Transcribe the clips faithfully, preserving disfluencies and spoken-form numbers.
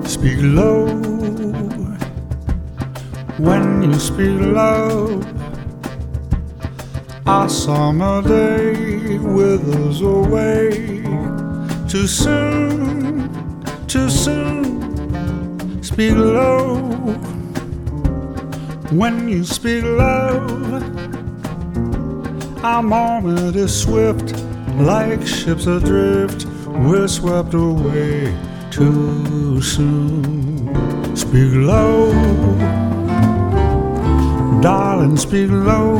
Speak low when you speak low. Our summer day withers away too soon, too soon. Speak low when you speak low. Our moment is swift, like ships adrift. We're swept away too soon. Speak low, darling, speak low.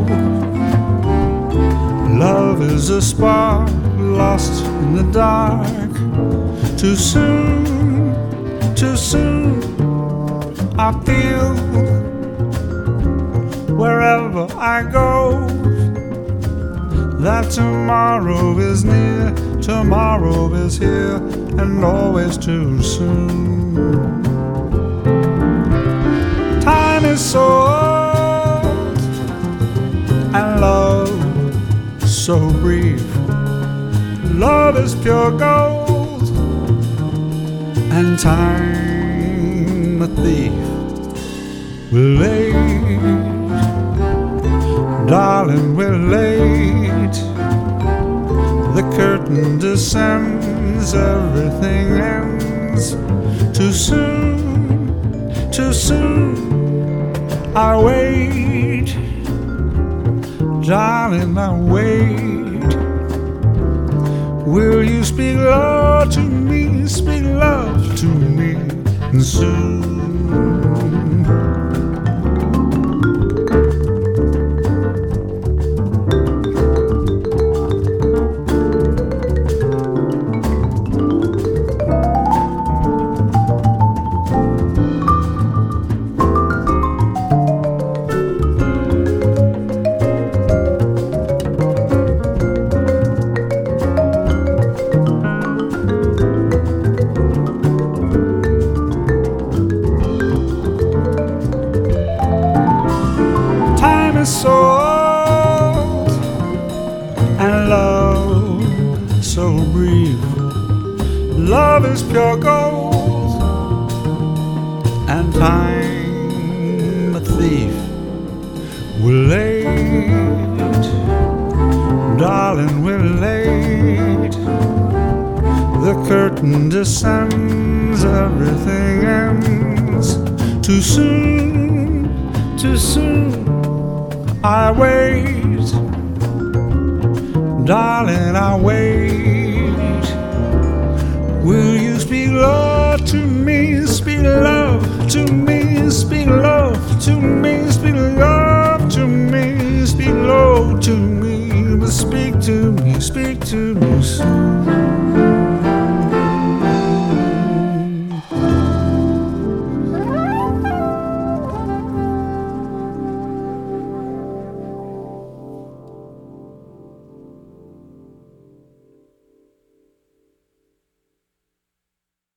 Love is a spark lost in the dark. Too soon, too soon. I feel wherever I go that tomorrow is near, tomorrow is here, and always too soon. Time is so old, and love so brief. Love is pure gold, and time a thief. We're late, darling, we're late. The curtain descends, everything ends. Too soon, too soon. I wait, darling, I wait. Will you speak love to me, speak love to me, and soon. So old, and love so brief. Love is pure gold, and time a thief. We're late, darling, we're late. The curtain descends, everything ends. Too soon, too soon. I wait, darling, I wait.